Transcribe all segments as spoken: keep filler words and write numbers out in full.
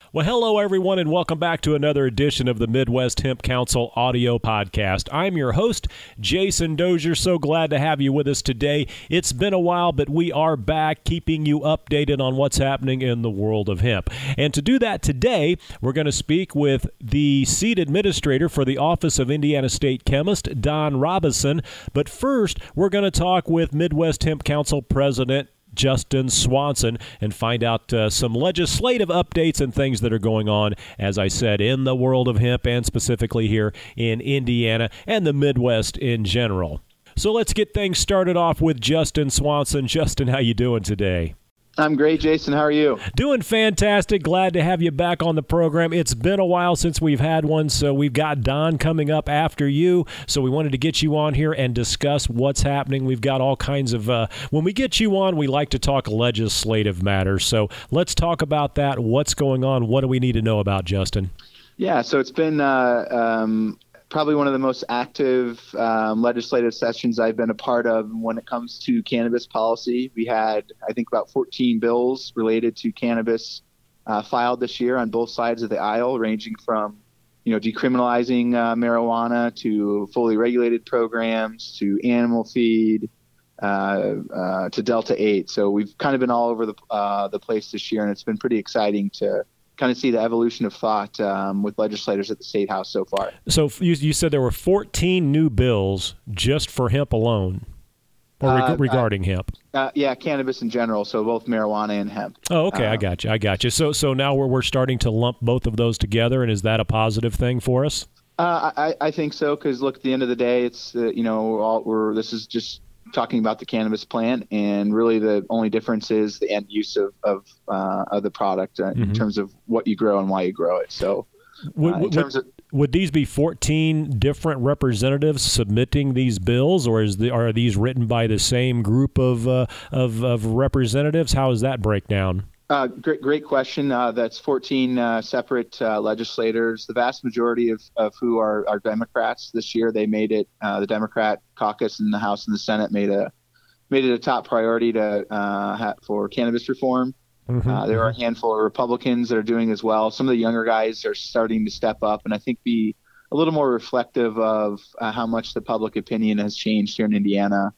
Well, hello, everyone, and welcome back to another edition of the Midwest Hemp Council audio podcast. I'm your host, Jason Dozier. So glad to have you with us today. It's been a while, but we are back keeping you updated on what's happening in the world of hemp. And to do that today, we're going to speak with the seed administrator for the Office of Indiana State Chemist, Don Robison. But first, we're going to talk with Midwest Hemp Council President Justin Swanson and find out uh, some legislative updates and things that are going on, as I said, in the world of hemp and specifically here in Indiana and the Midwest in general. So let's get things started off with Justin Swanson. Justin, how you doing today? I'm great, Jason. How are you? Doing fantastic. Glad to have you back on the program. It's been a while since we've had one, so we've got Don coming up after you. So we wanted to get you on here and discuss what's happening. We've got all kinds of, uh, when we get you on, we like to talk legislative matters. So let's talk about that. What's going on? What do we need to know about, Justin? Yeah, so it's been uh, um, probably one of the most active um, legislative sessions I've been a part of when it comes to cannabis policy. We had, I think, about fourteen bills related to cannabis uh, filed this year on both sides of the aisle, ranging from, you know, decriminalizing uh, marijuana to fully regulated programs to animal feed uh, uh, to Delta eight. So we've kind of been all over the uh, the place this year, and it's been pretty exciting to kind of see the evolution of thought um, with legislators at the State House so far. So you, you said there were fourteen new bills just for hemp alone, or reg- uh, regarding uh, hemp? Uh, yeah, cannabis in general, so both marijuana and hemp. Oh, okay, um, I got you, I got you. So so now we're, we're starting to lump both of those together, and is that a positive thing for us? Uh, I, I think so, because look, at the end of the day, it's, uh, you know, all, we're this is just talking about the cannabis plant, and really the only difference is the end use of of, uh, of the product uh, mm-hmm. in terms of what you grow and why you grow it. So uh, would, in terms would, of would these be fourteen different representatives submitting these bills, or is the, are these written by the same group of uh, of, of representatives? How does that break down? Uh, great, great question. Uh, that's fourteen uh, separate uh, legislators. The vast majority of, of who are, are Democrats this year. They made it. Uh, the Democrat caucus in the House and the Senate made a made it a top priority to uh, ha- for cannabis reform. Mm-hmm. Uh, there are a handful of Republicans that are doing as well. Some of the younger guys are starting to step up, and I think be a little more reflective of uh, how much the public opinion has changed here in Indiana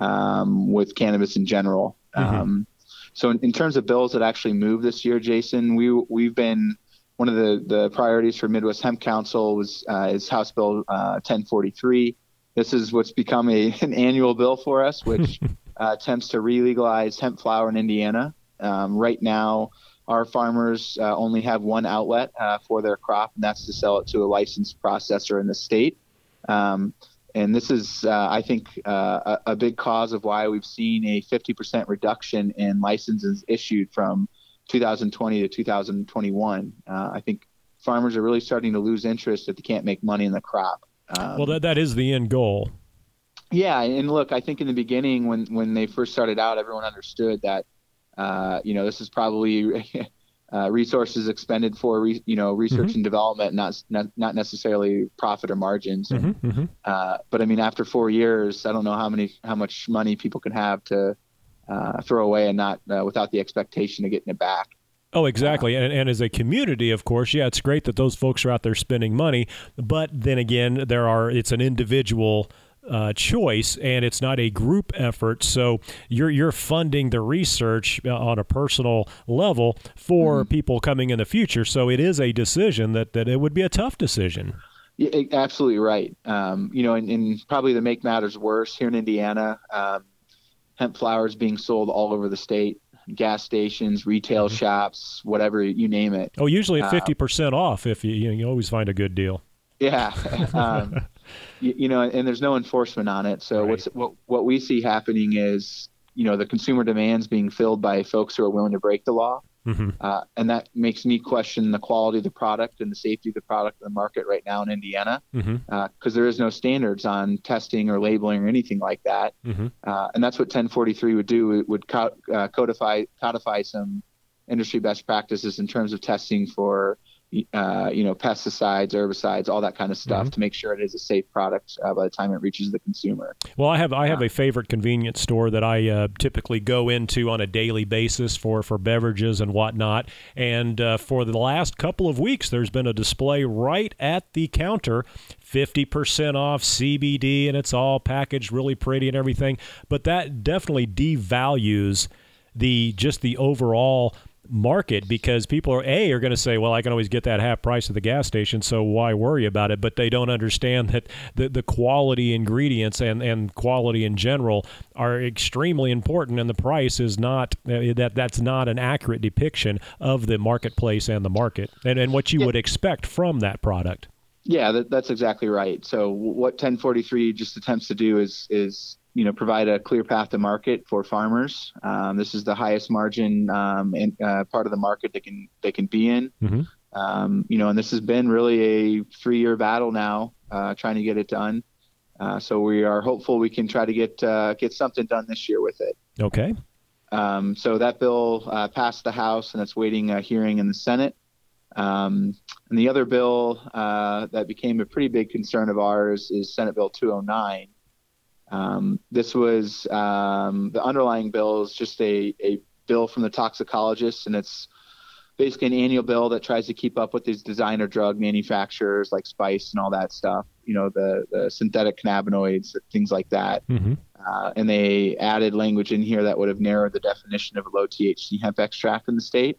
um, with cannabis in general. Mm-hmm. Um, So in, in terms of bills that actually moved this year, Jason, we, we've been one of the, the priorities for Midwest Hemp Council was uh, is House Bill uh, ten forty-three. This is what's become a, an annual bill for us, which uh, attempts to re-legalize hemp flower in Indiana. Um, right now, our farmers uh, only have one outlet uh, for their crop, and that's to sell it to a licensed processor in the state. Um, And this is, uh, I think, uh, a, a big cause of why we've seen a fifty percent reduction in licenses issued from two thousand twenty to two thousand twenty-one. Uh, I think farmers are really starting to lose interest if they can't make money in the crop. Um, well, that that is the end goal. Yeah, and look, I think in the beginning when, when they first started out, everyone understood that, uh, you know, this is probably Uh, resources expended for re, you know research mm-hmm. and development, not, not not necessarily profit or margins. And, mm-hmm, mm-hmm. Uh, but I mean, after four years, I don't know how many how much money people can have to uh, throw away and not uh, without the expectation of getting it back. Oh, exactly. Uh, and, and as a community, of course, yeah, it's great that those folks are out there spending money. But then again, there are it's an individual Uh, choice, and it's not a group effort. So you're you're funding the research on a personal level for mm-hmm. people coming in the future. So it is a decision that, that it would be a tough decision. Yeah, absolutely right. Um, you know, and, and probably to make matters worse, here in Indiana, um, hemp flower is being sold all over the state. Gas stations, retail mm-hmm. shops, whatever, you name it. Oh, usually at fifty percent uh, off if you, you know, you always find a good deal. Yeah. Um, you, you know, and there's no enforcement on it. So right. what's, what what we see happening is, you know, the consumer demands being filled by folks who are willing to break the law. Mm-hmm. Uh, and that makes me question the quality of the product and the safety of the product in the market right now in Indiana, because mm-hmm. uh, there is no standards on testing or labeling or anything like that. Mm-hmm. Uh, and that's what ten forty-three would do. It would co- uh, codify codify some industry best practices in terms of testing for uh, you know, pesticides, herbicides, all that kind of stuff mm-hmm. to make sure it is a safe product uh, by the time it reaches the consumer. Well, I have I have a favorite convenience store that I uh, typically go into on a daily basis for, for beverages and whatnot. And uh, for the last couple of weeks, there's been a display right at the counter, fifty percent off C B D, and it's all packaged really pretty and everything. But that definitely devalues the just the overall market, because people are a are going to say, well, I can always get that half price at the gas station, so why worry about it? But they don't understand that the, the quality ingredients and, and quality in general are extremely important, and the price is not uh, that that's not an accurate depiction of the marketplace and the market and, and what you yeah. would expect from that product. Yeah, that, that's exactly right. So what ten forty-three just attempts to do is is you know, provide a clear path to market for farmers. Um, this is the highest margin um, in, uh, part of the market they can they can be in. Mm-hmm. Um, you know, and this has been really a three-year battle now, uh, trying to get it done. Uh, so we are hopeful we can try to get uh, get something done this year with it. Okay. Um, so that bill uh, passed the House, and it's waiting a hearing in the Senate. Um, and the other bill uh, that became a pretty big concern of ours is Senate Bill two oh nine. Um, this was um, the underlying bill is just a, a bill from the toxicologists, and it's basically an annual bill that tries to keep up with these designer drug manufacturers like Spice and all that stuff, you know, the, the synthetic cannabinoids, things like that. Mm-hmm. Uh, and they added language in here that would have narrowed the definition of a low T H C hemp extract in the state.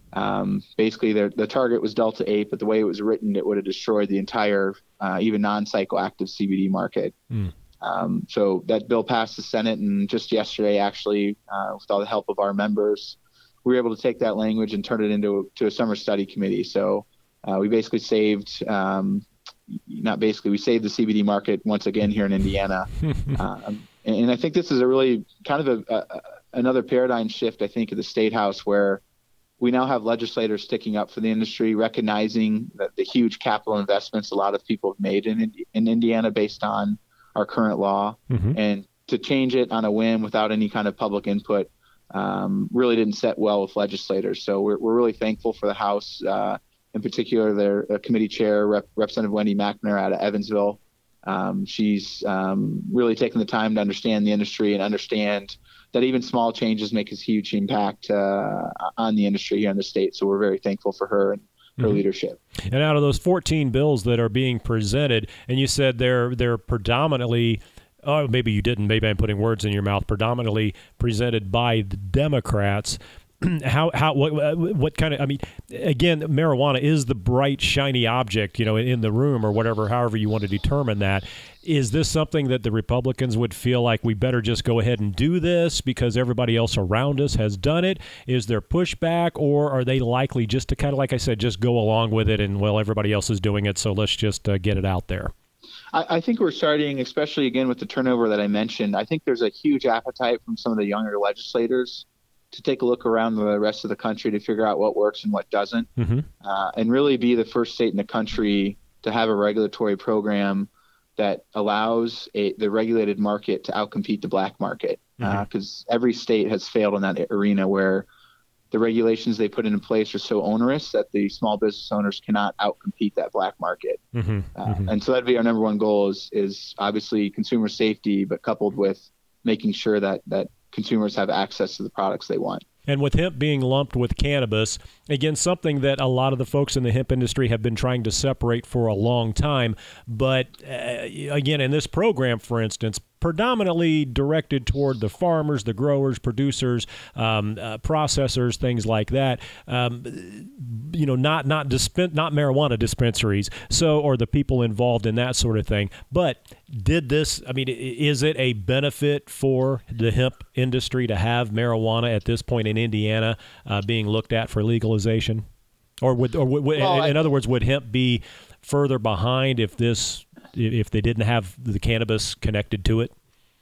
Um, basically, the target was Delta eight, but the way it was written, it would have destroyed the entire, uh, even non-psychoactive C B D market. Mm. Um, so that bill passed the Senate, and just yesterday, actually, uh, with all the help of our members, we were able to take that language and turn it into to a summer study committee. So uh, we basically saved, um, not basically, we saved the C B D market once again here in Indiana. um, and, and I think this is a really kind of a, a, another paradigm shift, I think, at the State House, where we now have legislators sticking up for the industry, recognizing that the huge capital investments a lot of people have made in in Indiana based on our current law, mm-hmm. and to change it on a whim without any kind of public input um, really didn't set well with legislators. So we're we're really thankful for the House, uh, in particular their uh, committee chair, Rep- Representative Wendy McNair out of Evansville. Um, she's um, really taken the time to understand the industry and understand that even small changes make a huge impact uh, on the industry here in the state. So we're very thankful for her and her mm-hmm. leadership. And out of those fourteen bills that are being presented, and you said they're they're predominantly, oh, maybe you didn't, maybe I'm putting words in your mouth, predominantly presented by the Democrats. How how what what kind of, I mean, again, marijuana is the bright shiny object, you know, in the room or whatever, however you want to determine that. Is this something that the Republicans would feel like we better just go ahead and do this because everybody else around us has done it? Is there pushback, or are they likely just to kind of, like I said, just go along with it and, well, everybody else is doing it, so let's just uh, get it out there? I, I think we're starting, especially again with the turnover that I mentioned, I think there's a huge appetite from some of the younger legislators to take a look around the rest of the country to figure out what works and what doesn't, mm-hmm. uh, and really be the first state in the country to have a regulatory program that allows a, the regulated market to outcompete the black market. Because mm-hmm. uh, every state has failed in that arena where the regulations they put in place are so onerous that the small business owners cannot outcompete that black market. Mm-hmm. Uh, mm-hmm. And so that'd be our number one goal is, is obviously consumer safety, but coupled with making sure that, that consumers have access to the products they want. And with hemp being lumped with cannabis, again, something that a lot of the folks in the hemp industry have been trying to separate for a long time. But uh, again, in this program, for instance, predominantly directed toward the farmers, the growers, producers, um, uh, processors, things like that. Um, you know, not not dispen- not marijuana dispensaries, so or the people involved in that sort of thing. But did this? I mean, is it a benefit for the hemp industry to have marijuana at this point in Indiana uh, being looked at for legalization, or would or would, well, in, in other words, would hemp be further behind if this? if they didn't have the cannabis connected to it?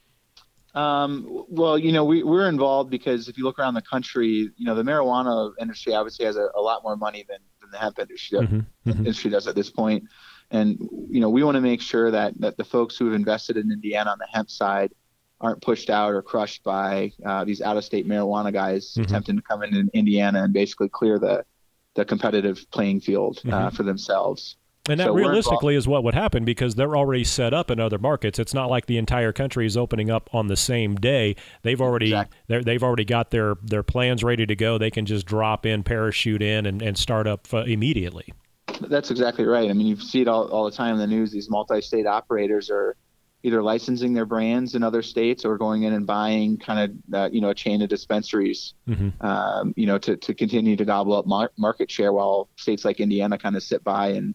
Um, well, you know, we, we're involved because if you look around the country, you know, the marijuana industry obviously has a, a lot more money than, than the hemp industry, mm-hmm. Mm-hmm. industry does at this point. And, you know, we want to make sure that, that the folks who have invested in Indiana on the hemp side aren't pushed out or crushed by uh, these out-of-state marijuana guys mm-hmm. attempting to come into Indiana and basically clear the the competitive playing field uh, mm-hmm. for themselves. And that so realistically is what would happen because they're already set up in other markets. It's not like the entire country is opening up on the same day. They've already exactly. they've already got their, their plans ready to go. They can just drop in, parachute in, and, and start up uh, immediately. That's exactly right. I mean, you see it all, all the time in the news. These multi-state operators are either licensing their brands in other states or going in and buying kind of, uh, you know, a chain of dispensaries, mm-hmm. um, you know, to, to continue to gobble up mar- market share while states like Indiana kind of sit by and,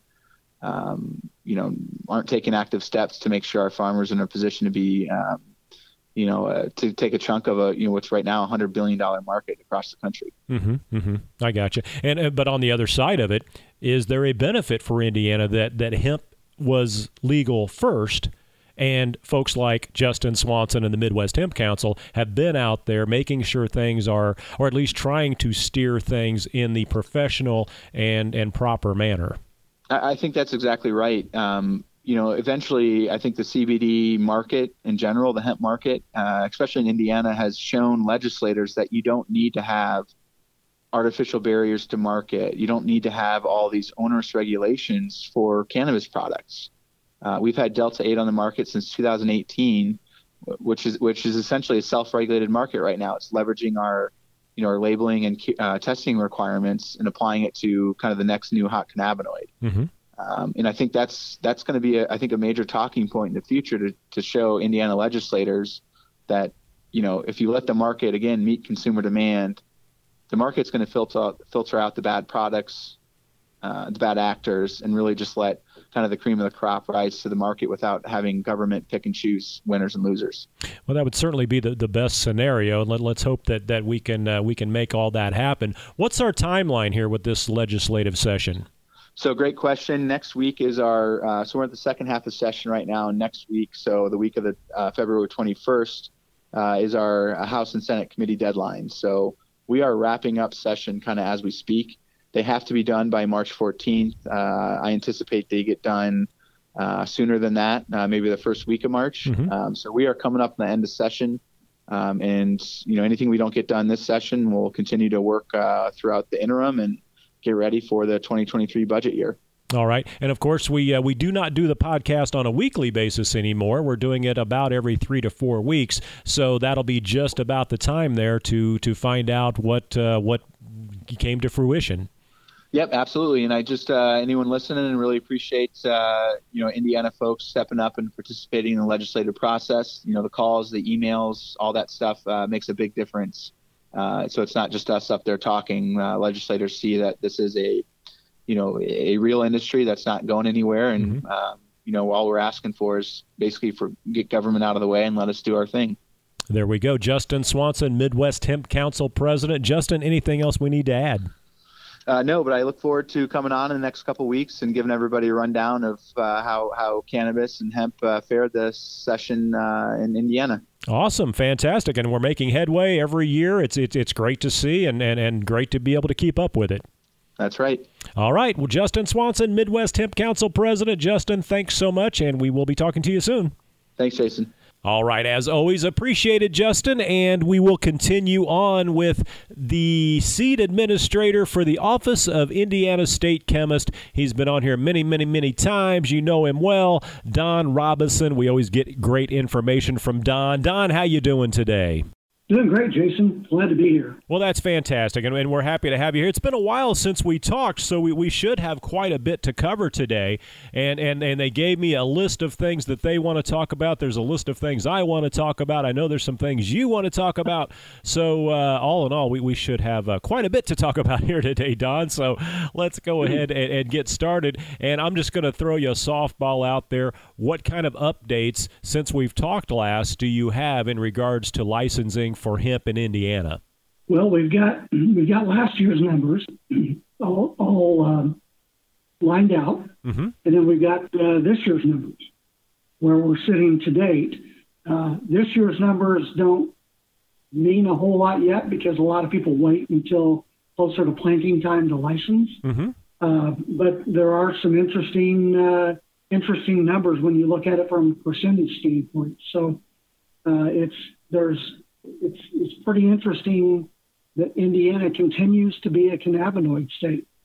um, you know, aren't taking active steps to make sure our farmers are in a position to be, um, you know, uh, to take a chunk of a, you know, what's right now a hundred billion dollar market across the country. Mm-hmm, mm-hmm. I gotcha. And, uh, but on the other side of it, is there a benefit for Indiana that, that hemp was legal first? And folks like Justin Swanson and the Midwest Hemp Council have been out there making sure things are, or at least trying to steer things in the professional and, and proper manner. I think that's exactly right. Um, you know, eventually, I think the C B D market in general, the hemp market, uh, especially in Indiana, has shown legislators that you don't need to have artificial barriers to market. You don't need to have all these onerous regulations for cannabis products. Uh, we've had Delta eight on the market since two thousand eighteen, which is which is essentially a self-regulated market right now. It's leveraging our, you know, our labeling and uh, testing requirements and applying it to kind of the next new hot cannabinoid. Mm-hmm. Um, and I think that's that's going to be, a, I think, a major talking point in the future to to show Indiana legislators that, you know, if you let the market again meet consumer demand, the market's going to filter filter out the bad products, uh, the bad actors, and really just let kind of the cream of the crop rise to the market without having government pick and choose winners and losers. Well, that would certainly be the, the best scenario. Let, let's hope that, that we can uh, we can make all that happen. What's our timeline here with this legislative session? So great question. Next week is our, uh, so we're at the second half of session right now. And next week, so the week of the uh, February twenty-first uh, is our House and Senate committee deadline. So we are wrapping up session kind of as we speak. They have to be done by March fourteenth. Uh, I anticipate they get done uh, sooner than that, uh, maybe the first week of March. Mm-hmm. Um, so we are coming up on the end of session. Um, and, you know, anything we don't get done this session, we'll continue to work uh, throughout the interim and get ready for the twenty twenty-three budget year. All right. And, of course, we uh, we do not do the podcast on a weekly basis anymore. We're doing it about every three to four weeks. So that'll be just about the time there to to find out what uh, what came to fruition. Yep, absolutely. And I just, uh, anyone listening, and really appreciate, uh, you know, Indiana folks stepping up and participating in the legislative process. You know, the calls, the emails, all that stuff uh, makes a big difference. Uh, so it's not just us up there talking. Uh, legislators see that this is a, you know, a real industry that's not going anywhere. And, mm-hmm. um, you know, all we're asking for is basically for get government out of the way and let us do our thing. There we go. Justin Swanson, Midwest Hemp Council President. Justin, anything else we need to add? Uh, no, but I look forward to coming on in the next couple of weeks and giving everybody a rundown of uh, how, how cannabis and hemp uh, fared this session uh, in Indiana. Awesome. Fantastic. And we're making headway every year. It's it's, it's great to see and, and, and great to be able to keep up with it. That's right. All right. Well, Justin Swanson, Midwest Hemp Council President. Justin, thanks so much, and we will be talking to you soon. Thanks, Jason. All right, as always, appreciated, Justin, and we will continue on with the seed administrator for the Office of Indiana State Chemist. He's been on here many, many, many times. You know him well, Don Robinson. We always get great information from Don. Don, how you doing today? Doing great, Jason. Glad to be here. Well, that's fantastic, and, and we're happy to have you here. It's been a while since we talked, so we, we should have quite a bit to cover today. And, and, and they gave me a list of things that they want to talk about. There's a list of things I want to talk about. I know there's some things you want to talk about. So uh, all in all, we, we should have uh, quite a bit to talk about here today, Don. So let's go ahead and, and get started. And I'm just going to throw you a softball out there. What kind of updates, since we've talked last, do you have in regards to licensing for hemp in Indiana? Well, we've got we've got last year's numbers all, all um, lined out, mm-hmm. and then we've got uh, this year's numbers where we're sitting to date. Uh, this year's numbers don't mean a whole lot yet because a lot of people wait until closer to planting time to license. Mm-hmm. Uh, but there are some interesting uh, interesting numbers when you look at it from a percentage standpoint. So uh, it's there's It's it's pretty interesting that Indiana continues to be a cannabinoid state.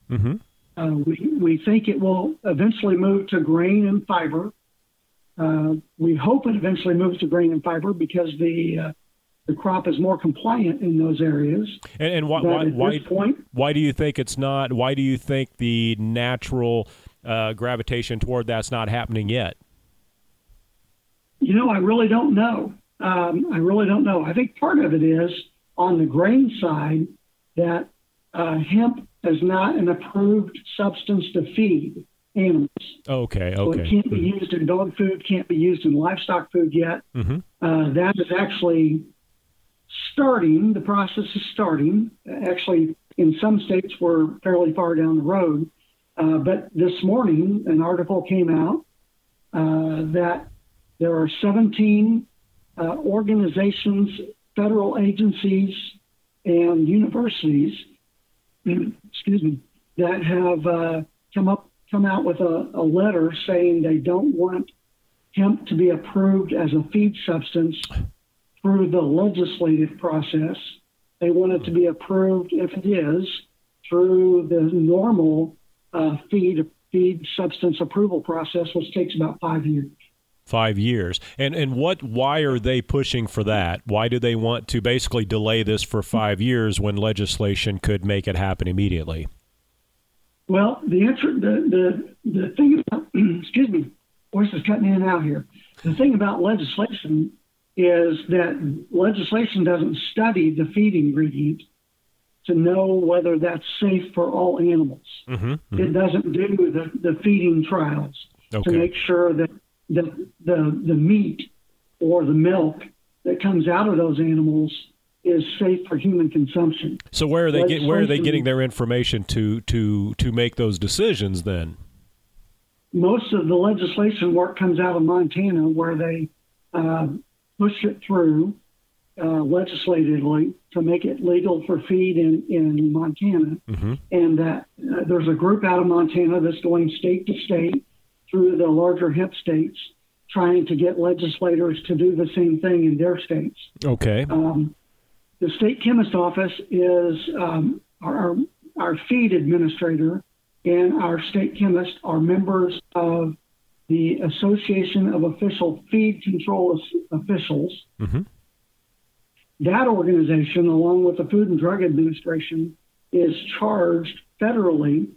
Mm-hmm. Uh, we, we think it will eventually move to grain and fiber. Uh, we hope it eventually moves to grain and fiber because the uh, the crop is more compliant in those areas. And, and why, but why, at why, this point, why do you think it's not? Why do you think the natural uh, gravitation toward that's not happening yet? You know, I really don't know. Um, I really don't know. I think part of it is on the grain side that uh, hemp is not an approved substance to feed animals. Okay, okay. So it can't be used in dog food, can't be used in livestock food yet. Mm-hmm. Uh, that is actually starting. The process is starting. Actually, in some states, we're fairly far down the road. Uh, but this morning, an article came out uh, that there are seventeen uh, organizations, federal agencies, and universities, excuse me, that have uh, come up, come out with a, a letter saying they don't want hemp to be approved as a feed substance through the legislative process. They want it to be approved, if it is, through the normal uh, feed feed substance approval process, which takes about five years. Five years. And and what? Why are they pushing for that? Why do they want to basically delay this for five years when legislation could make it happen immediately? Well, the answer, the the, the thing about, excuse me, voice is cutting in and out here. The thing about legislation is that legislation doesn't study the feed ingredient to know whether that's safe for all animals. Mm-hmm, mm-hmm. It doesn't do the, the feeding trials okay. to make sure that the, the the meat or the milk that comes out of those animals is safe for human consumption. So where are they get, where are they getting their information to to to make those decisions then? Most of the legislation work comes out of Montana, where they uh, push it through uh, legislatively to make it legal for feed in, in Montana. Mm-hmm. And that uh, there's a group out of Montana that's going state to state through the larger hemp states, trying to get legislators to do the same thing in their states. Okay. Um, the state chemist office is um, our, our feed administrator, and our state chemist are members of the Association of Official Feed Control Officials. Mm-hmm. That organization, along with the Food and Drug Administration, is charged federally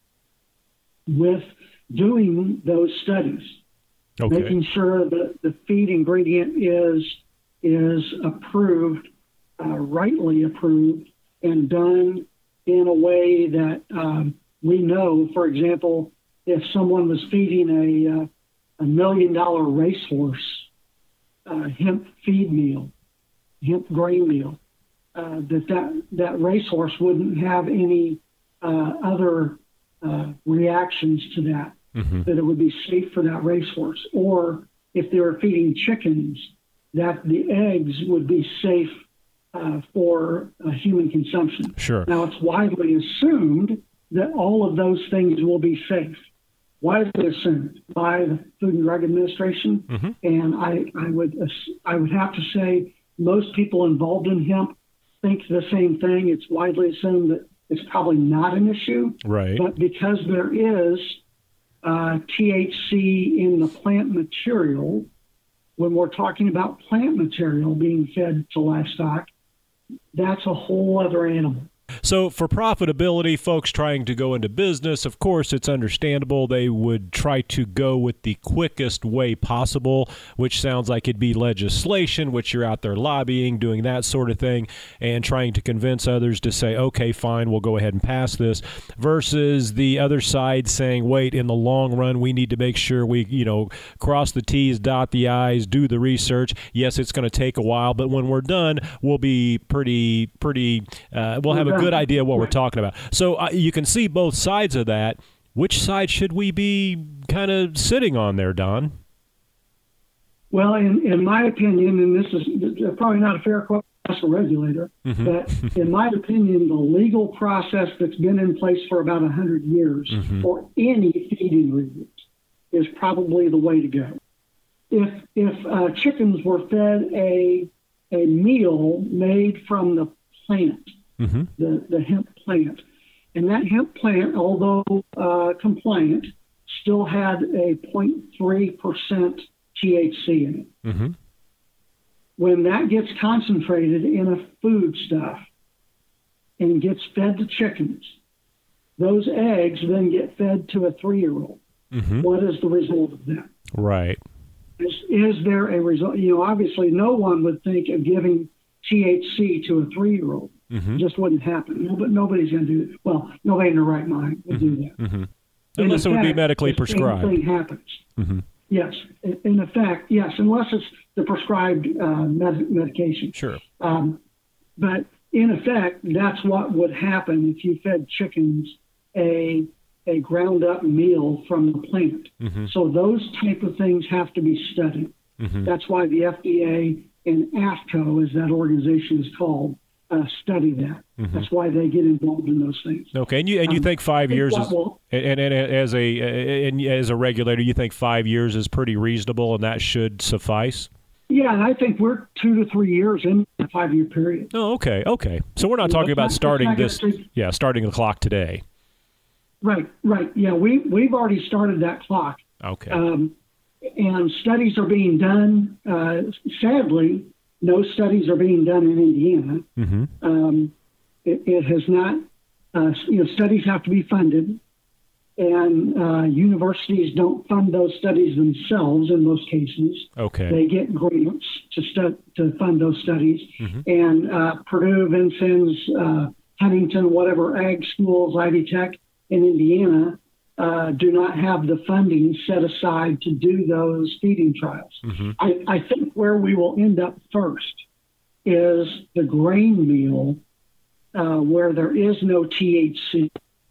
with doing those studies, okay. making sure that the feed ingredient is is approved, uh, rightly approved, and done in a way that um, we know. For example, if someone was feeding a uh, a million dollar racehorse uh, hemp feed meal, hemp grain meal, uh, that, that that racehorse wouldn't have any uh, other uh, reactions to that, mm-hmm. that it would be safe for that racehorse. Or if they were feeding chickens, that the eggs would be safe uh, for uh, human consumption. Sure. Now, it's widely assumed that all of those things will be safe. Widely assumed by the Food and Drug Administration, mm-hmm. and I, I would I would have to say most people involved in hemp think the same thing. It's widely assumed that it's probably not an issue, right? But because there is uh, T H C in the plant material, when we're talking about plant material being fed to livestock, that's a whole other animal. So for profitability, folks trying to go into business, of course, it's understandable. They would try to go with the quickest way possible, which sounds like it'd be legislation, which you're out there lobbying, doing that sort of thing, and trying to convince others to say, okay, fine, we'll go ahead and pass this, versus the other side saying, wait, in the long run, we need to make sure we, you know, cross the T's, dot the I's, do the research. Yes, it's going to take a while, but when we're done, we'll be pretty, pretty, uh, we'll have a good idea what we're talking about. So uh, you can see both sides of that. Which side should we be kind of sitting on there, Don? Well, in, in my opinion, and this is probably not a fair question to ask a regulator, mm-hmm. but in my opinion, the legal process that's been in place for about one hundred years mm-hmm. for any feed ingredient is probably the way to go. If if uh, chickens were fed a a meal made from the plant, Mm-hmm. the, the hemp plant, And that hemp plant, although uh, compliant, still had a zero point three percent T H C in it. Mm-hmm. When that gets concentrated in a foodstuff and gets fed to chickens, those eggs then get fed to a three-year-old. Mm-hmm. What is the result of that? Right. Is, is there a result? You know, obviously no one would think of giving T H C to a three-year-old. Mm-hmm. It just wouldn't happen. No, but nobody's going to do it. Well, nobody in their right mind would mm-hmm. do that. Mm-hmm. Unless it would be medically the prescribed. Same thing happens. Mm-hmm. Yes. In effect, yes, unless it's the prescribed uh, med- medication. Sure. Um, but in effect, that's what would happen if you fed chickens a a ground up meal from the plant. Mm-hmm. So those type of things have to be studied. Mm-hmm. That's why the F D A and AFCO, as that organization is called, uh, study that. Mm-hmm. That's why they get involved in those things. Okay, and you and you um, think five think years is, will, and, and, and as a and as a regulator, you think five years is pretty reasonable, and that should suffice. Yeah, and I think we're two to three years in a five-year period. Oh, okay, okay. So we're not talking yeah, about not, starting this. Take, yeah, starting the clock today. Right, right. Yeah, we we've already started that clock. Okay. Um, and studies are being done. Uh, sadly, no studies are being done in Indiana. Mm-hmm. Um, it, it has not. Uh, you know, studies have to be funded, and uh, universities don't fund those studies themselves in most cases. Okay. They get grants to stu- to fund those studies, mm-hmm. and uh, Purdue, Vincennes, uh, Huntington, whatever ag schools, Ivy Tech in Indiana uh, do not have the funding set aside to do those feeding trials. Mm-hmm. I, I think where we will end up first is the grain meal, uh, where there is no T H C.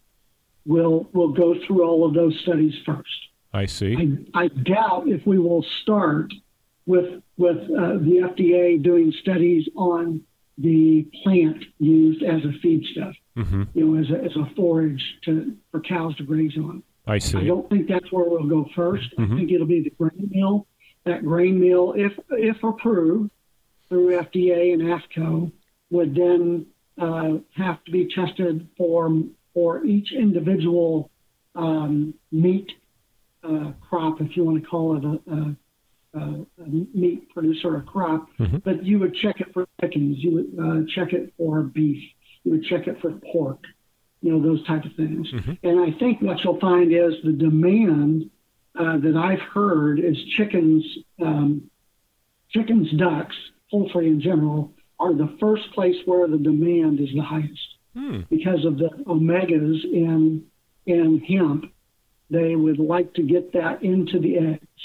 We'll we'll go through all of those studies first. I see. I, I doubt if we will start with with uh, the F D A doing studies on the plant used as a feedstuff, mm-hmm. you know, as a, as a forage to for cows to graze on. I see. I don't think that's where we'll go first. Mm-hmm. I think it'll be the grain meal. That grain meal, if if approved through F D A and AFCO, would then uh, have to be tested for for each individual um, meat uh, crop, if you want to call it a, a Uh, a meat producer, a crop, mm-hmm. but you would check it for chickens, you would uh, check it for beef, you would check it for pork, you know, those type of things. Mm-hmm. And I think what you'll find is the demand uh, that I've heard is chickens, um, chickens, ducks, poultry in general, are the first place where the demand is the highest mm. because of the omegas in in hemp. They would like to get that into the eggs.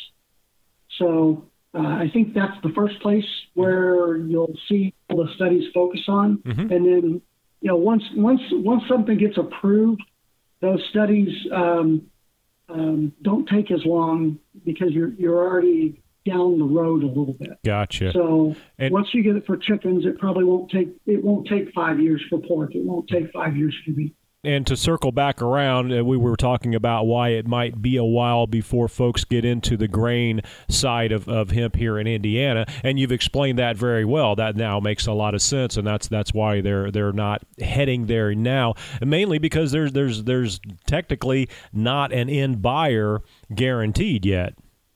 So uh, I think that's the first place where you'll see all the studies focus on. Mm-hmm. And then, you know, once once once something gets approved, those studies um, um, don't take as long because you're you're already down the road a little bit. Gotcha. So and, once you get it for chickens, it probably won't take it won't take five years for pork. It won't take five years for beef. And to circle back around, uh, we were talking about why it might be a while before folks get into the grain side of, of hemp here in Indiana, and you've explained that very well. That now makes a lot of sense, and that's that's why they're they're not heading there now, and mainly because there's there's there's technically not an end buyer guaranteed yet.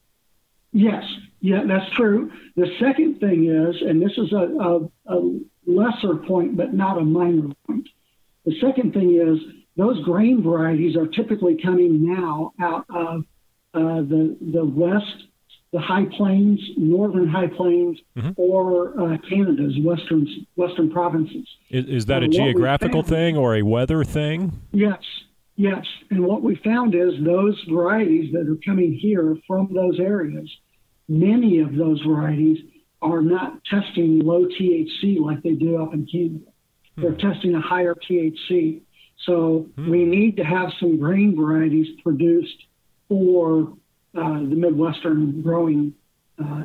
Yes, yeah, that's true. The second thing is, and this is a, a, a lesser point, but not a minor point. The second thing is those grain varieties are typically coming now out of uh, the the west, the high plains, northern high plains, mm-hmm. or uh, Canada's western western provinces. Is, is that uh, a geographical found, thing or a weather thing? Yes, yes. And what we found is those varieties that are coming here from those areas, many of those varieties are not testing low T H C like they do up in Canada. They're testing a higher T H C. So hmm. we need to have some grain varieties produced for uh, the Midwestern growing uh,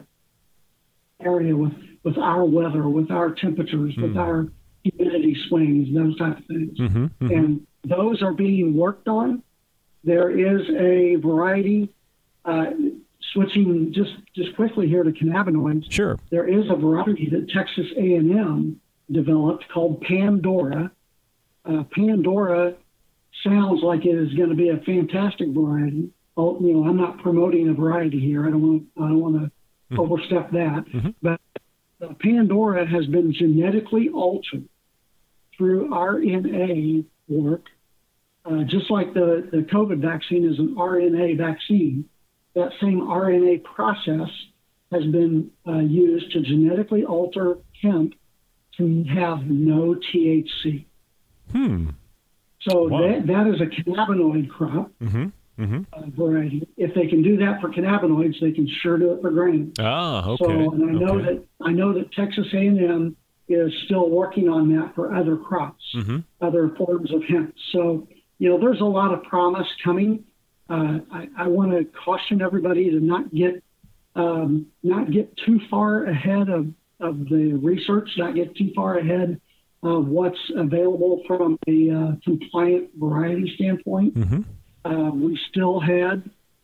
area with, with our weather, with our temperatures, hmm. with our humidity swings, those type of things. Mm-hmm, mm-hmm. And those are being worked on. There is a variety, uh, switching just, just quickly here to cannabinoids. Sure. There is a variety that Texas A and M developed called Pandora. Uh, Pandora sounds like it is going to be a fantastic variety. Oh, you know, I'm not promoting a variety here. I don't want. I don't want to mm-hmm. overstep that. Mm-hmm. But the Pandora has been genetically altered through R N A work, uh, just like the, the COVID vaccine is an R N A vaccine. That same R N A process has been uh, used to genetically alter hemp to have no T H C. Hmm. So wow. that, that is a cannabinoid crop mm-hmm. Mm-hmm. Uh, variety. If they can do that for cannabinoids, they can sure do it for grain. Ah, okay. So, and I know okay. that I know that Texas A and M is still working on that for other crops, mm-hmm. other forms of hemp. So, you know, there's a lot of promise coming. Uh, I, I want to caution everybody to not get um, not get too far ahead of, of the research, not get too far ahead of what's available from a uh, compliant variety standpoint. Mm-hmm. Uh, we still had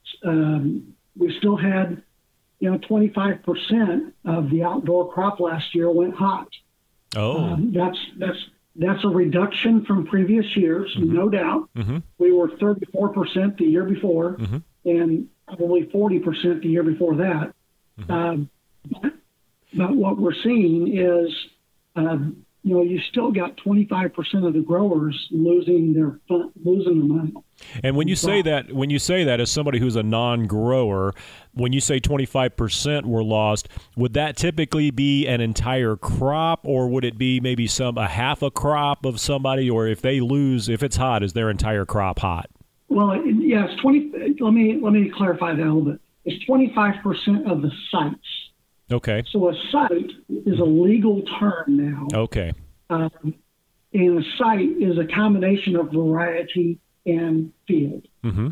um, we still had you know twenty-five percent of the outdoor crop last year went hot. Oh, um, that's that's that's a reduction from previous years, mm-hmm. no doubt. Mm-hmm. We were thirty-four percent the year before, mm-hmm. and probably forty percent the year before that. Mm-hmm. Um, but, but what we're seeing is, uh, you know, you still got twenty-five percent of the growers losing their fun, losing their money. And when you say that, when you say that as somebody who's a non-grower, when you say twenty-five percent were lost, would that typically be an entire crop, or would it be maybe some a half a crop of somebody, or if they lose, if it's hot, is their entire crop hot? Well, yes, yeah, twenty. Let me let me clarify that a little bit. It's twenty-five percent of the sites. Okay. So a site is a legal term now. Okay. Um, and a site is a combination of variety and field. Mm-hmm.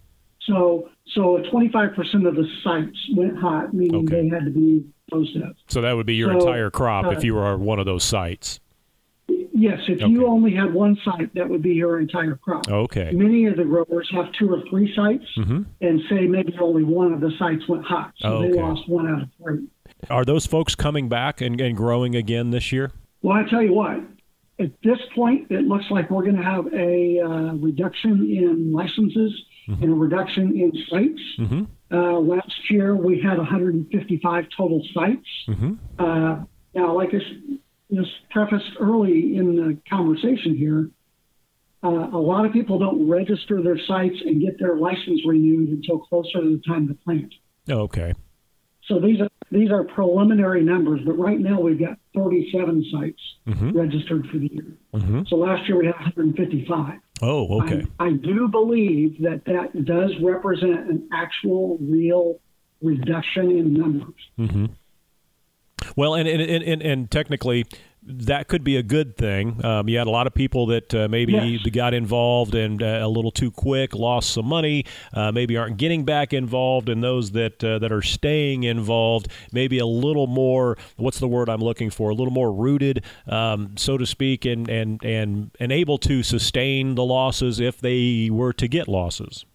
So so twenty-five percent of the sites went hot, meaning okay. they had to be closed up. So that would be your so, entire crop uh, if you were one of those sites. Yes, if okay. you only had one site, that would be your entire crop. Okay. Many of the growers have two or three sites mm-hmm. and say maybe only one of the sites went hot. So okay. they lost one out of three. Are those folks coming back and, and growing again this year? Well, I tell you what, at this point, it looks like we're going to have a uh, reduction in licenses mm-hmm. and a reduction in sites. Mm-hmm. Uh, last year, we had one hundred fifty-five total sites. Mm-hmm. Uh, now, like I just prefaced early in the conversation here, uh, a lot of people don't register their sites and get their license renewed until closer to the time to plant. Oh, okay. So these are these are preliminary numbers, but right now we've got thirty-seven sites mm-hmm. registered for the year. Mm-hmm. So last year we had one hundred fifty-five. Oh, okay. I, I do believe that that does represent an actual, real reduction in numbers. Mm-hmm. Well, and and, and and technically, that could be a good thing. Um, you had a lot of people that uh, maybe yes. got involved and uh, a little too quick, lost some money, uh, maybe aren't getting back involved, and those that uh, that are staying involved, maybe a little more, what's the word I'm looking for, a little more rooted, um, so to speak, and, and, and, and able to sustain the losses if they were to get losses.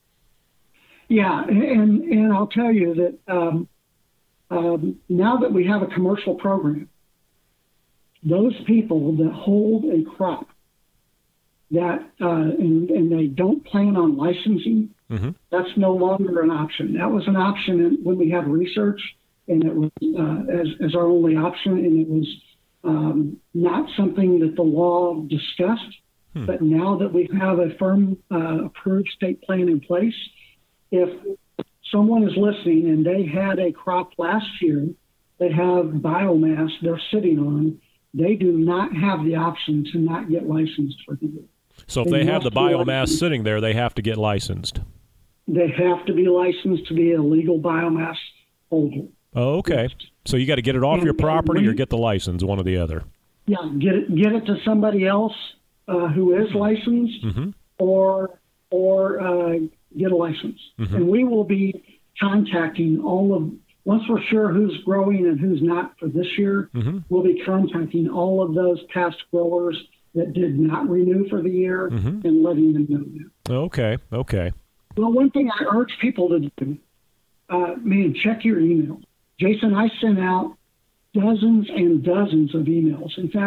Yeah, and, and I'll tell you that um, um, now that we have a commercial program, those people that hold a crop that uh, and, and they don't plan on licensing, mm-hmm. that's no longer an option. That was an option when we had research, and it was uh, as, as our only option, and it was um, not something that the law discussed. Hmm. But now that we have a firm uh, approved state plan in place, if someone is listening and they had a crop last year that have biomass they're sitting on, they do not have the option to not get licensed for the year. So if they, they have the biomass sitting there, they have to get licensed. They have to be licensed to be a legal biomass holder. Oh, okay. Yes. So you got to get it off and, your property we, or get the license, one or the other. Yeah, get it get it to somebody else uh, who is licensed, mm-hmm. or or uh, get a license. Mm-hmm. And we will be contacting all of, once we're sure who's growing and who's not for this year, mm-hmm. we'll be contacting all of those past growers that did not renew for the year mm-hmm. and letting them know that. Okay, okay. Well, one thing I urge people to do, uh, man, check your email. Jason, I sent out dozens and dozens of emails. In fact,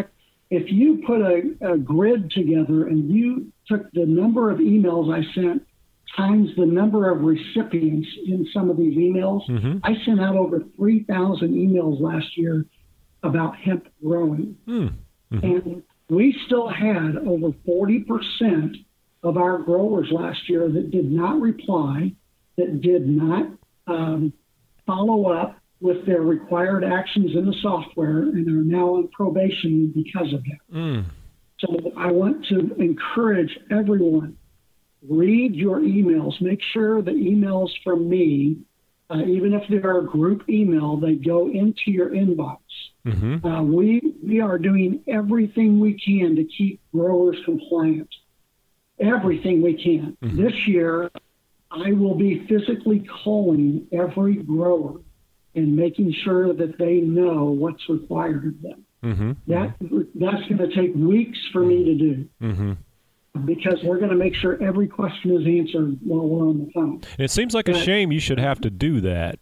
if you put a, a grid together and you took the number of emails I sent times the number of recipients in some of these emails, mm-hmm. I sent out over three thousand emails last year about hemp growing. Mm-hmm. And we still had over forty percent of our growers last year that did not reply, that did not um, follow up with their required actions in the software, and are now on probation because of that. Mm. So I want to encourage everyone, read your emails. Make sure the emails from me, uh, even if they're a group email, they go into your inbox. Mm-hmm. Uh, we we are doing everything we can to keep growers compliant. Everything we can. Mm-hmm. This year, I will be physically calling every grower and making sure that they know what's required of them. Mm-hmm. That that's going to take weeks for me to do. Mm-hmm. Because we're going to make sure every question is answered while we're on the phone. It seems like but, a shame you should have to do that.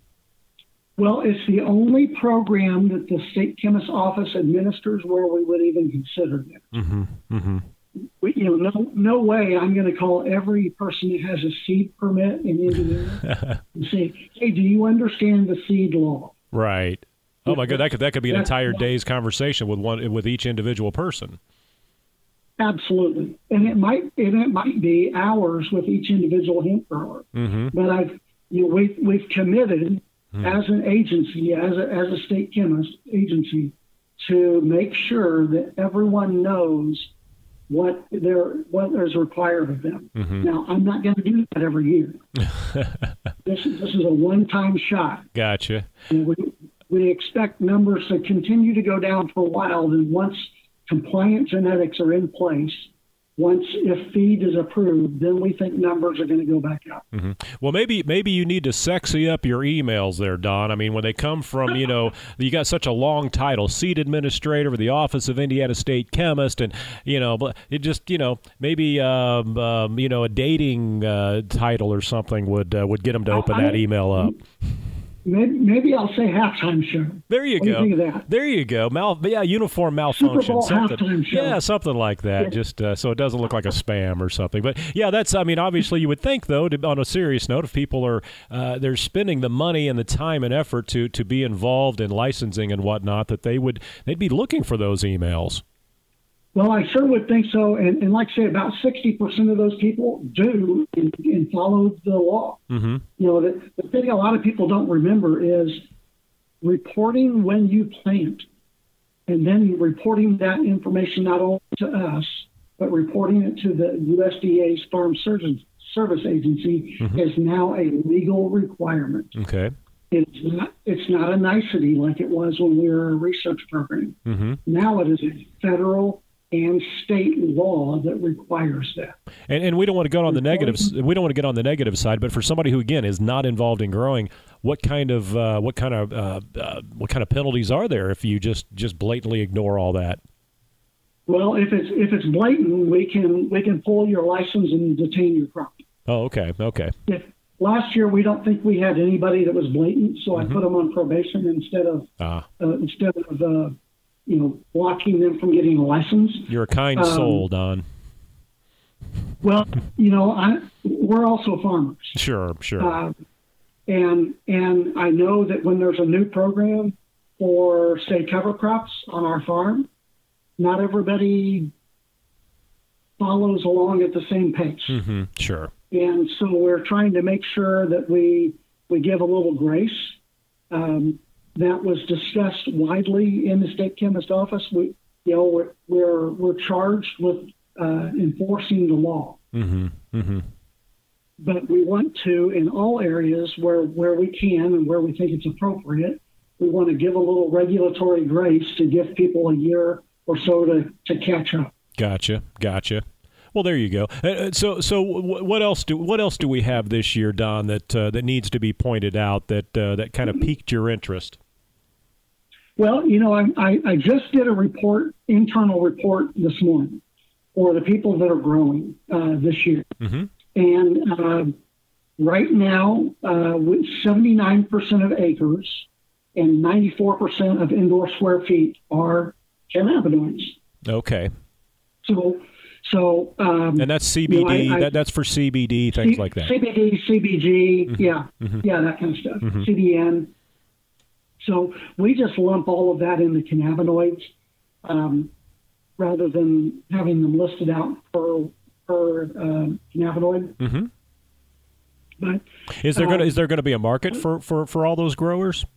Well, it's the only program that the state chemist's office administers where we would even consider that. Mm-hmm. Mm-hmm. We, you know, no, no way I'm going to call every person that has a seed permit in Indiana and say, "Hey, do you understand the seed law?" Right. Oh my God, that could that could be an That's entire day's conversation with one with each individual person. Absolutely, and it might and it might be hours with each individual hemp grower. Mm-hmm. But I've you know we've we've committed mm-hmm. as an agency, as a as a state chemist agency, to make sure that everyone knows what there what is required of them. Mm-hmm. Now, I'm not going to do that every year. this this is a one-time shot. Gotcha. And we we expect numbers to continue to go down for a while. Then once compliant genetics are in place, once if feed is approved, then we think numbers are going to go back up. Mm-hmm. Well, maybe maybe you need to sexy up your emails there, Don. I mean, when they come from, you know, you got such a long title, Seed Administrator for the Office of Indiana State Chemist, and, you know, it just, you know, maybe, um, um, you know, a dating uh, title or something would uh, would get them to open I, that email up. Maybe, maybe I'll say halftime show. There you what go. Do you think of that? There you go. Mal, yeah, uniform malfunction. Super Bowl something, halftime show. Yeah, something like that. Yeah. Just uh, so it doesn't look like a spam or something. But yeah, that's. I mean, obviously, you would think though, to, on a serious note, if people are uh, they're spending the money and the time and effort to to be involved in licensing and whatnot, that they would they'd be looking for those emails. Well, I sure would think so. And, and like I say, about sixty percent of those people do and, and follow the law. Mm-hmm. You know, the, the thing a lot of people don't remember is reporting when you plant, and then reporting that information not only to us, but reporting it to the U S D A's Farm Service Agency mm-hmm. is now a legal requirement. Okay. It's not, it's not a nicety like it was when we were a research program. Mm-hmm. Now it is a federal and state law that requires that. And, and we don't want to go on the negatives. We don't want to get on the negative side. But for somebody who again is not involved in growing, what kind of uh, what kind of uh, uh, what kind of penalties are there if you just, just blatantly ignore all that? Well, if it's if it's blatant, we can we can pull your license and detain your crop. Oh, okay, okay. If last year we don't think we had anybody that was blatant, so mm-hmm. I put them on probation instead of ah. uh, instead of. Uh, you know, blocking them from getting a license. You're a kind um, soul, Don. Well, you know, I, we're also farmers. Sure, sure. Uh, and and I know that when there's a new program for, say, cover crops on our farm, not everybody follows along at the same pace. Mm-hmm, sure. And so we're trying to make sure that we we give a little grace. Um, That was discussed widely in the state chemist office. We, you know, we're we're, we're charged with uh, enforcing the law, mm-hmm. Mm-hmm. but we want to, in all areas where where we can and where we think it's appropriate, we want to give a little regulatory grace to give people a year or so to, to catch up. Gotcha, gotcha. Well, there you go. Uh, so, so what else do what else do we have this year, Don, that uh, that needs to be pointed out that uh, that kind of piqued your interest? Well, you know, I, I, I just did a report, internal report this morning for the people that are growing uh, this year. Mm-hmm. And uh, right now, uh, with seventy-nine percent of acres and ninety-four percent of indoor square feet are cannabinoids. Okay. So, so um, and that's C B D. You know, I, I, that, that's for C B D things C, like that. C B D, C B G, mm-hmm. yeah, mm-hmm. yeah, that kind of stuff. Mm-hmm. C B N. So we just lump all of that into cannabinoids, um, rather than having them listed out per per um, cannabinoid. Mm-hmm. But is there um, going to is there going to be a market for, for, for all those growers?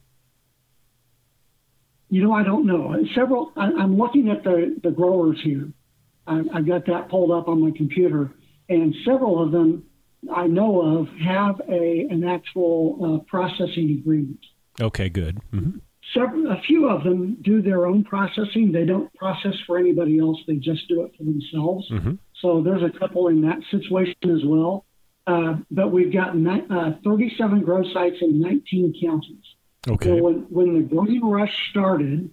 You know, I don't know. Several. I, I'm looking at the, the growers here. I, I've got that pulled up on my computer, and several of them I know of have a an actual uh, processing agreement. Okay, good. Mm-hmm. Several, a few of them do their own processing. They don't process for anybody else. They just do it for themselves. Mm-hmm. So there's a couple in that situation as well. Uh, but we've got ni- uh, thirty-seven grow sites in nineteen counties. Okay. So when, when the green rush started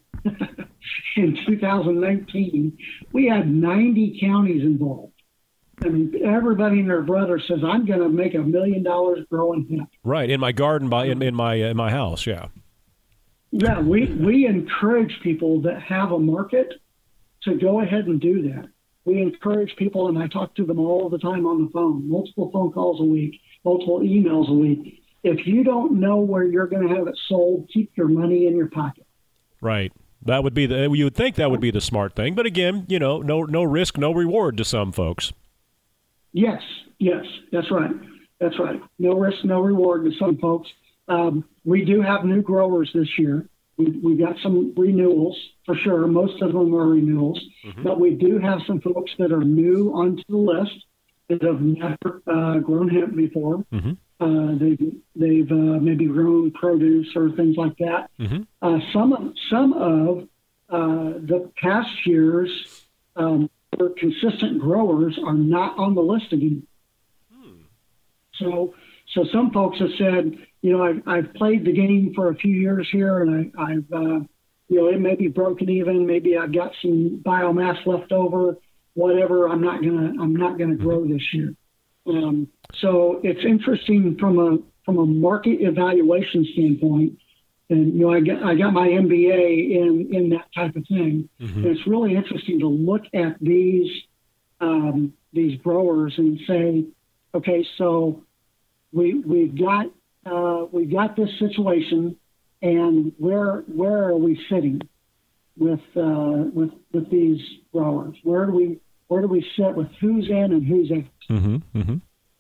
in two thousand nineteen, we had ninety counties involved. I mean, everybody and their brother says, "I'm going to make a million dollars growing hemp." Right, in my garden, by in, in my uh, in my house, yeah. Yeah, we we encourage people that have a market to go ahead and do that. We encourage people, and I talk to them all the time on the phone, multiple phone calls a week, multiple emails a week. If you don't know where you're going to have it sold, keep your money in your pocket. Right. That would be the. You would think that would be the smart thing, but again, you know, no no risk, no reward to some folks. Yes, yes, that's right. That's right. No risk, no reward to some folks. Um, we do have new growers this year. We we got some renewals for sure. Most of them are renewals, mm-hmm. but we do have some folks that are new onto the list that have never uh, grown hemp before. Mm-hmm. Uh, they've they've uh, maybe grown produce or things like that. Mm-hmm. Uh, some of some of uh, the past years, um, consistent growers are not on the list again. Hmm. So so some folks have said, you know, I've I've played the game for a few years here, and I, I've uh, you know, it may be broken even. Maybe I've got some biomass left over. Whatever, I'm not gonna I'm not gonna grow this year. Um, so it's interesting from a from a market evaluation standpoint, and you know I got I got my M B A in in that type of thing. Mm-hmm. And it's really interesting to look at these um, these growers and say, okay, so we we've got uh, we've got this situation, and where where are we sitting with uh, with with these growers? Where do we where do we sit with who's in and who's out? Mm-hmm, mm-hmm.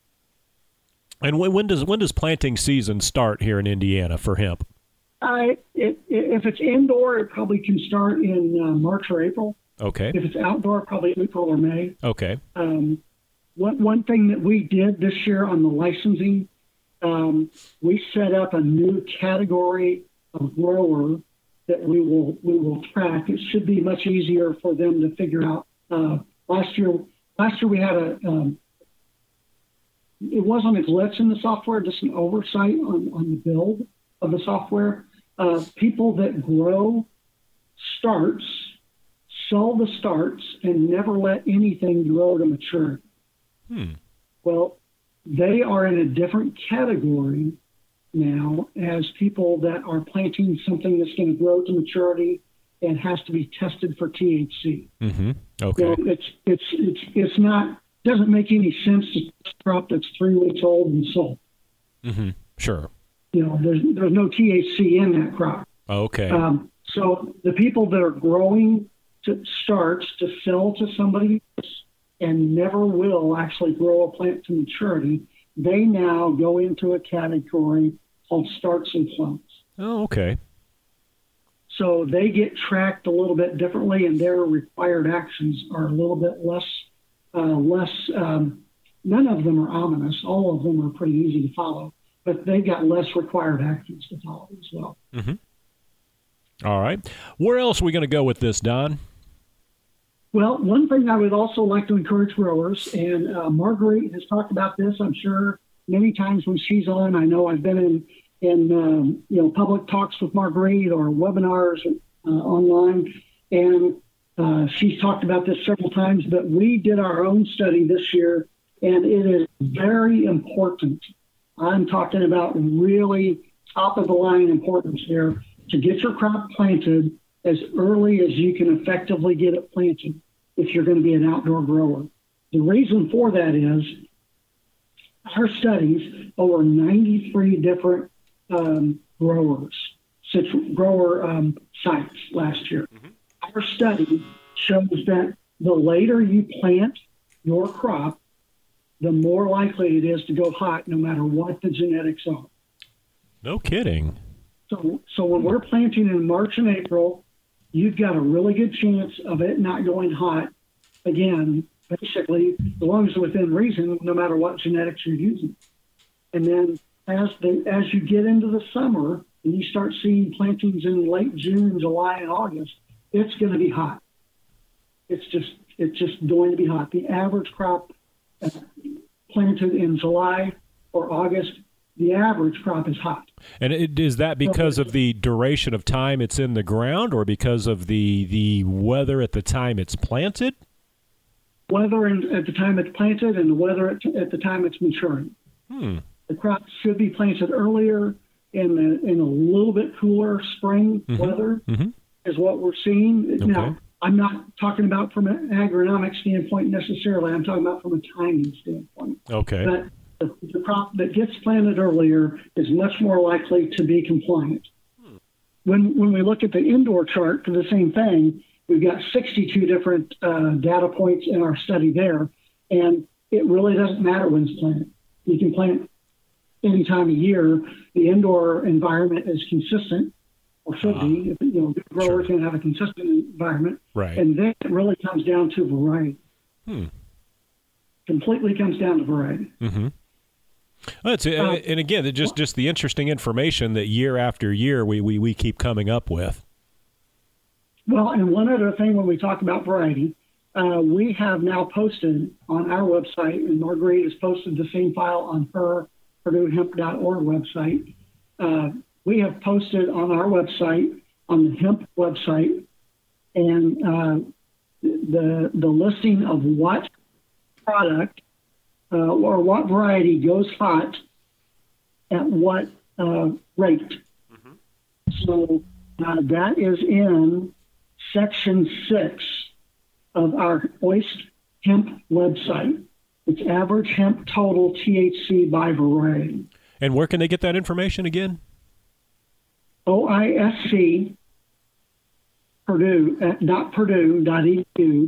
And when, when does when does planting season start here in Indiana for hemp? I it, if it's indoor, it probably can start in uh, March or April. Okay. If it's outdoor, probably April or May. Okay. Um, one one thing that we did this year on the licensing, um, we set up a new category of grower that we will we will track. It should be much easier for them to figure out. Uh, last year, last year we had a um, it wasn't a glitch in the software, just an oversight on, on the build of the software. Uh, people that grow starts, sell the starts, and never let anything grow to maturity. Hmm. Well, they are in a different category now as people that are planting something that's going to grow to maturity and has to be tested for T H C. Mm-hmm. Okay. So it's it's it's it's not doesn't make any sense to crop that's three weeks old and sold. Mm-hmm. Sure. You know, there's there's no T H C in that crop. Okay. Um, so the people that are growing to starts to sell to somebody else and never will actually grow a plant to maturity, they now go into a category called starts and clones. Oh, okay. So they get tracked a little bit differently, and their required actions are a little bit less, uh, less. Um, none of them are ominous. All of them are pretty easy to follow, but they've got less required actions to follow as well. Mm-hmm. All right. Where else are we going to go with this, Don? Well, one thing I would also like to encourage growers, and uh, Marguerite has talked about this, I'm sure, many times when she's on. I know I've been in in um, you know public talks with Marguerite or webinars uh, online, and uh, she's talked about this several times. But we did our own study this year, and it is very important. I'm talking about really top of the line importance here to get your crop planted as early as you can effectively get it planted. if you're going to be an outdoor grower. The reason for that is our studies, over ninety-three different um, growers, situ- grower um, sites last year. Mm-hmm. Our study shows that the later you plant your crop, the more likely it is to go hot no matter what the genetics are. No kidding. So, so when we're planting in March and April, you've got a really good chance of it not going hot again, basically, as long as it's within reason, no matter what genetics you're using. And then as the as you get into the summer and you start seeing plantings in late June, July, and August, it's going to be hot. It's just it's just going to be hot. The average crop uh, planted in July or August, the average crop is hot. And it, is that because of the duration of time it's in the ground, or because of the the weather at the time it's planted? Weather in, at the time it's planted, and the weather at, at the time it's maturing. Hmm. The crop should be planted earlier in the, in a little bit cooler spring mm-hmm. weather mm-hmm. is what we're seeing. Okay. Now, I'm not talking about from an agronomic standpoint necessarily. I'm talking about from a timing standpoint. Okay. But the, the crop that gets planted earlier is much more likely to be compliant. Hmm. When when we look at the indoor chart for the same thing, we've got sixty-two different uh, data points in our study there, and it really doesn't matter when it's planted. You can plant any time of year. The indoor environment is consistent, or should uh-huh. be. You know, good growers sure. can have a consistent environment, right? And then it really comes down to variety. Hmm. Completely comes down to variety. Mm-hmm. Well, it's, uh, and again, it just just the interesting information that year after year we, we, we keep coming up with. Well, and one other thing when we talk about variety, uh, we have now posted on our website, and Marguerite has posted the same file on her Purdue Hemp dot org website. Uh, we have posted on our website, on the hemp website, and uh, the the listing of what product uh, or what variety goes hot at what uh, rate. Mm-hmm. So uh, that is in Section six of our O I S T Hemp website. It's average hemp total T H C by variety. And where can they get that information again? O I S C Purdue at dot Purdue dot edu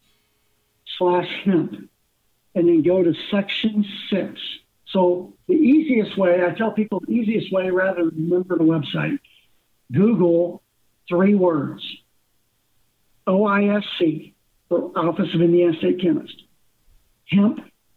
slash hemp, and then go to Section six. So the easiest way, I tell people the easiest way, rather than remember the website, Google three words. O I S C, for Office of Indiana State Chemist, hemp,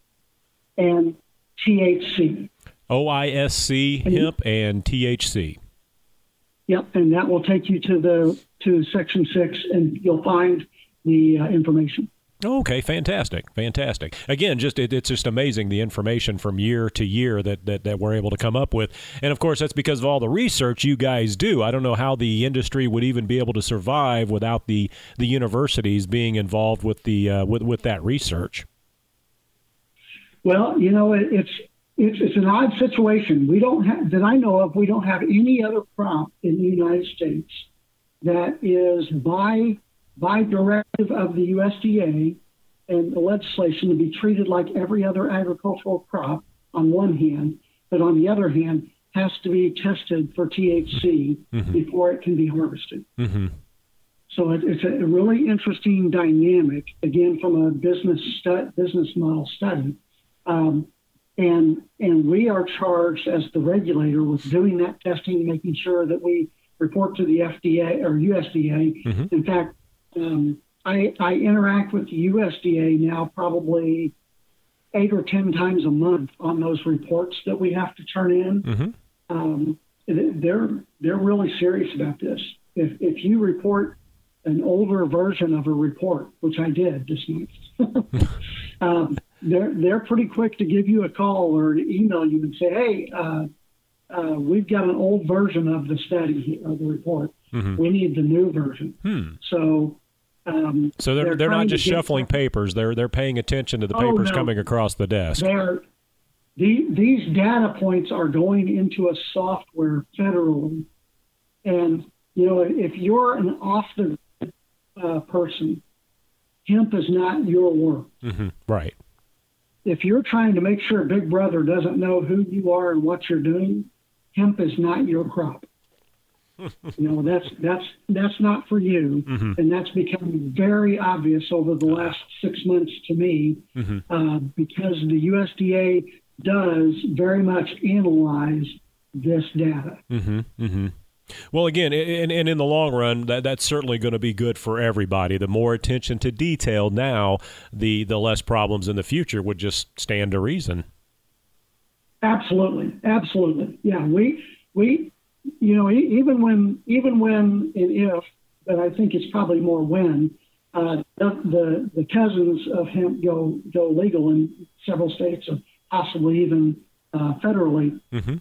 and T H C. O I S C, and, hemp, and T H C. Yep, and that will take you to the to Section six, and you'll find the uh, information. Okay, fantastic, fantastic. Again, just it, it's just amazing the information from year to year that, that, that we're able to come up with. And, of course, that's because of all the research you guys do. I don't know how the industry would even be able to survive without the, the universities being involved with the uh, with, with that research. Well, you know, it, it's it's it's an odd situation. We don't have, that I know of, we don't have any other crop in the United States that is by by directive of the U S D A and the legislation to be treated like every other agricultural crop on one hand, but on the other hand has to be tested for T H C mm-hmm. before it can be harvested. Mm-hmm. So it, it's a really interesting dynamic, again, from a business stu- business model study. Um, and and we are charged as the regulator with doing that testing, making sure that we report to the F D A or U S D A. Mm-hmm. In fact, Um, I, I interact with the U S D A now probably eight or ten times a month on those reports that we have to turn in. Mm-hmm. Um, they're they're really serious about this. If if you report an older version of a report, which I did this month, um, they're they're pretty quick to give you a call or to email you and say, hey, uh, uh, we've got an old version of the study or the report. Mm-hmm. We need the new version. Hmm. So. Um, so they're they're, they're not just shuffling get, papers. They're they're paying attention to the papers oh, no. coming across the desk. They're, the, these data points are going into a software federally, and you know if you're an off the uh, person, hemp is not your work. Mm-hmm. Right. If you're trying to make sure Big Brother doesn't know who you are and what you're doing, hemp is not your crop. You know, that's that's that's not for you, mm-hmm. and that's become very obvious over the last six months to me, mm-hmm. uh, because the U S D A does very much analyze this data. Mm-hmm. Mm-hmm. Well, again, and, and in the long run, that, that's certainly going to be good for everybody. The more attention to detail now, the, the less problems in the future would just stand to reason. Absolutely, absolutely. Yeah, we we. You know, even when, even when and if, but I think it's probably more when, uh, the the cousins of hemp go go legal in several states, or possibly even uh, federally, mm-hmm.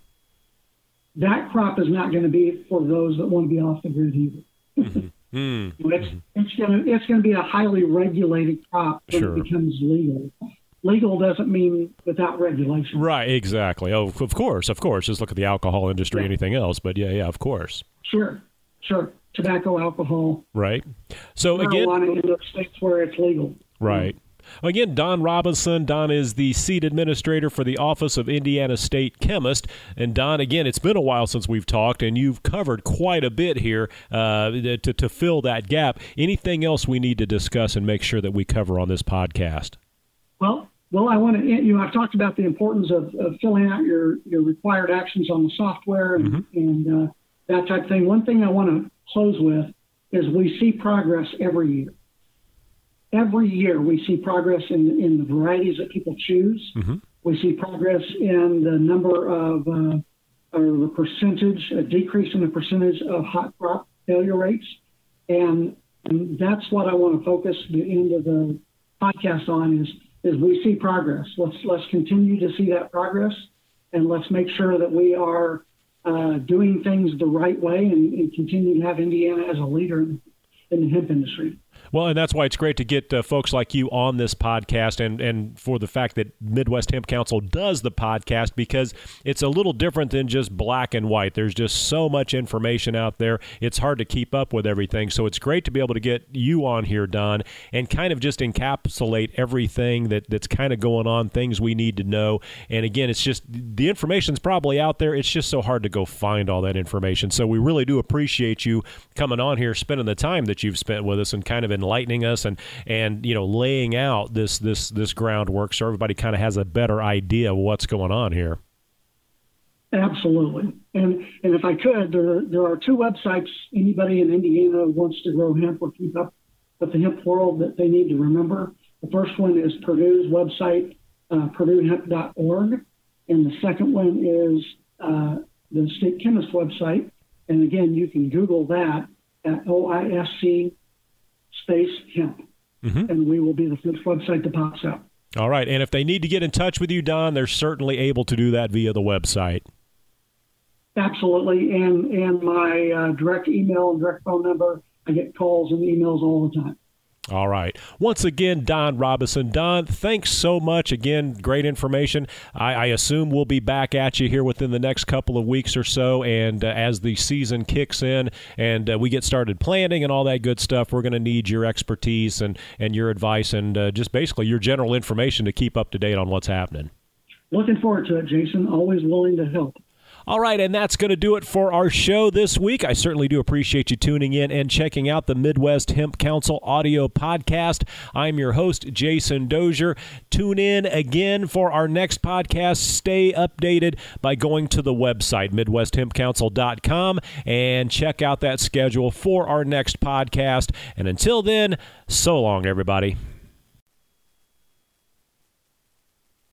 that crop is not going to be for those that want to be off the grid either. Mm-hmm. Mm-hmm. It's it's going to it's going to be a highly regulated crop when sure. it becomes legal. Legal doesn't mean without regulation. Right, exactly. Oh, of course, of course. Just look at the alcohol industry, yeah. anything else. But yeah, yeah, of course. Sure, sure. Tobacco, alcohol. Right. So marijuana again, in those states where it's legal. Right. Again, Don Robinson. Don is the seat administrator for the Office of Indiana State Chemist. And Don, again, it's been a while since we've talked, and you've covered quite a bit here uh, to, to fill that gap. Anything else we need to discuss and make sure that we cover on this podcast? Well, Well, I want to, you know, I've talked about the importance of, of filling out your, your required actions on the software and, mm-hmm. and uh, that type of thing. One thing I want to close with is we see progress every year. Every year we see progress in, in the varieties that people choose. Mm-hmm. We see progress in the number of, uh, or the percentage, a decrease in the percentage of hot crop failure rates. And, and that's what I want to focus the end of the podcast on is, is we see progress. Let's let's continue to see that progress, and let's make sure that we are uh, doing things the right way and, and continue to have Indiana as a leader in, in the hemp industry. Well, and that's why it's great to get uh, folks like you on this podcast, and, and for the fact that Midwest Hemp Council does the podcast, because it's a little different than just black and white. There's just so much information out there. It's hard to keep up with everything. So it's great to be able to get you on here, Don, and kind of just encapsulate everything that, that's kind of going on, things we need to know. And again, it's just the information's probably out there. It's just so hard to go find all that information. So we really do appreciate you coming on here, spending the time that you've spent with us, and kind of enlightening us and and you know laying out this this this groundwork so everybody kind of has a better idea of what's going on here. Absolutely. And and if I could, there there are two websites anybody in Indiana who wants to grow hemp or keep up with the hemp world that they need to remember. The first one is Purdue's website, uh, purdue hemp dot org, and the second one is uh, the State Chemist website. And again, you can Google that at O I S C space hemp, mm-hmm. and we will be the first website that pops up. All right. And if they need to get in touch with you, Don, they're certainly able to do that via the website. Absolutely. And and my uh, direct email and direct phone number, I get calls and emails all the time. All right. Once again, Don Robinson. Don, thanks so much. Again, great information. I, I assume we'll be back at you here within the next couple of weeks or so. And uh, as the season kicks in and uh, we get started planning and all that good stuff, we're going to need your expertise and, and your advice and uh, just basically your general information to keep up to date on what's happening. Looking forward to it, Jason. Always willing to help. All right, and that's going to do it for our show this week. I certainly do appreciate you tuning in and checking out the Midwest Hemp Council audio podcast. I'm your host, Jason Dozier. Tune in again for our next podcast. Stay updated by going to the website, midwest hemp council dot com, and check out that schedule for our next podcast. And until then, so long, everybody.